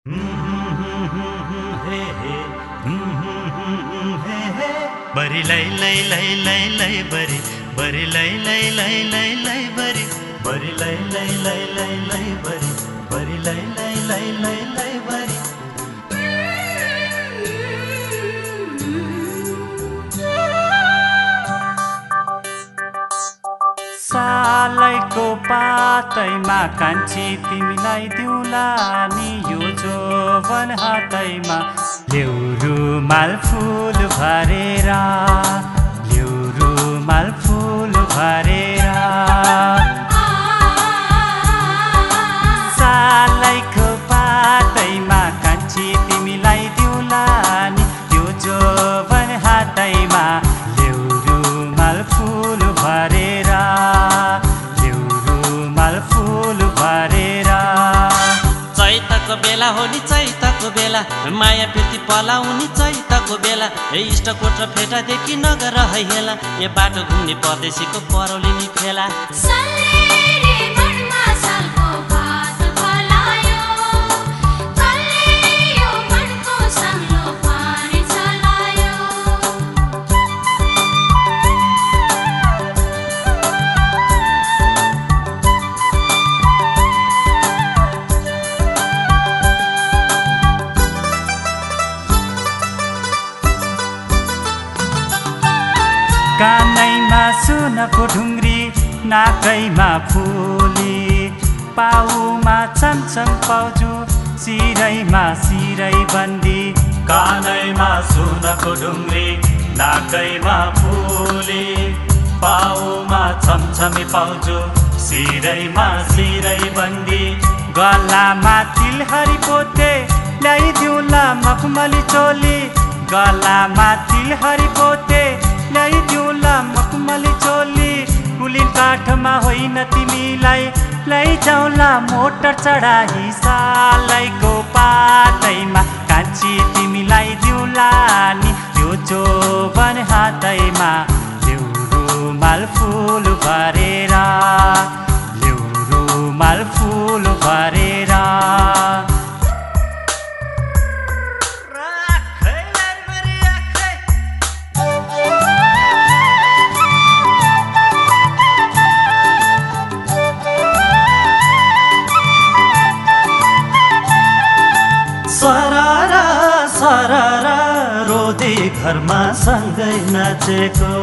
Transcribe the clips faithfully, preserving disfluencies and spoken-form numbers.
बरी लै लै लै लै लै बरी बरी लै लै लै लै लै बरी बरी लै लै लै लै लै बरी बरी लै लै लै लै लै बरी सालैको पातैमा कान्छी तिमीलाई दिउला नि यो जोवन हातैमा ल्याउ रुमाल फुल भरेर ल्याउ रुमाल फुल भरेर सालैको पातैमा कान्छी तिमीलाई दिउला नि यो जोवन हातैमा ल्याउ रुमाल फुल भरेर चैतको बेला होली चैतको बेला माया प्रीति पलाउनी चैतको बेला ए इष्टकोट र फेटादेखि नगर है हेला ए बाटो घुम्ने परदेशीको परौलिनी फेला कानैमा सुनको ढुङ्ग्री नाकैमा फुली पाउमा चमचम पाउजु सिरैमा सिरै बन्दी कानैमा सुनको ढुङ्ग्री नाकैमा फुली पाउमा चमचमी पाउजु सिरैमा सिरै बन्दी गलामा तिलहरी पोते ल्याइदिउला मखमली चोली गलामा तिलहरी पोते ल्याइदिउला मखमली चोली कुलीन काठमा होइन तिमीलाई लैजाउला मोटर चढाई सालैको पातैमा कान्छी तिमीलाई दिउला नि यो जोवन हातैमा ल्याउ रुमाल फुल भरेर ल्याउ रुमाल फुल भरेर सरारा सरारा रोदै घरमा सँगै नाचेको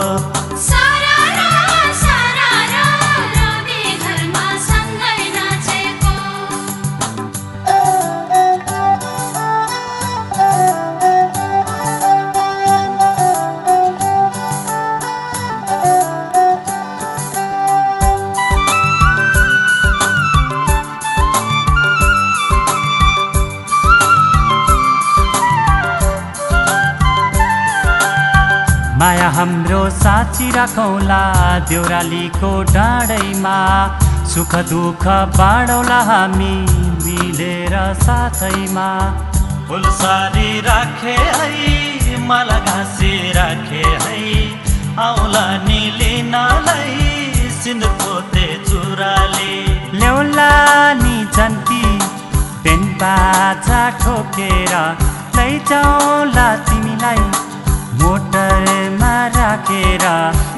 माया हाम्रो साँची राखौला देउरालीको डाँडैमा सुख दुःख बाँडौला हामी मिलेर साथैमा फुलसारी राखे है माला घाँसी राखे है आउला नि लिनलाई सिन्दुर पोते चुराले ल्याउला नि जन्ती पेन बाजा ठोकेर लैजाउला तिमीलाई मोटरमा राखेर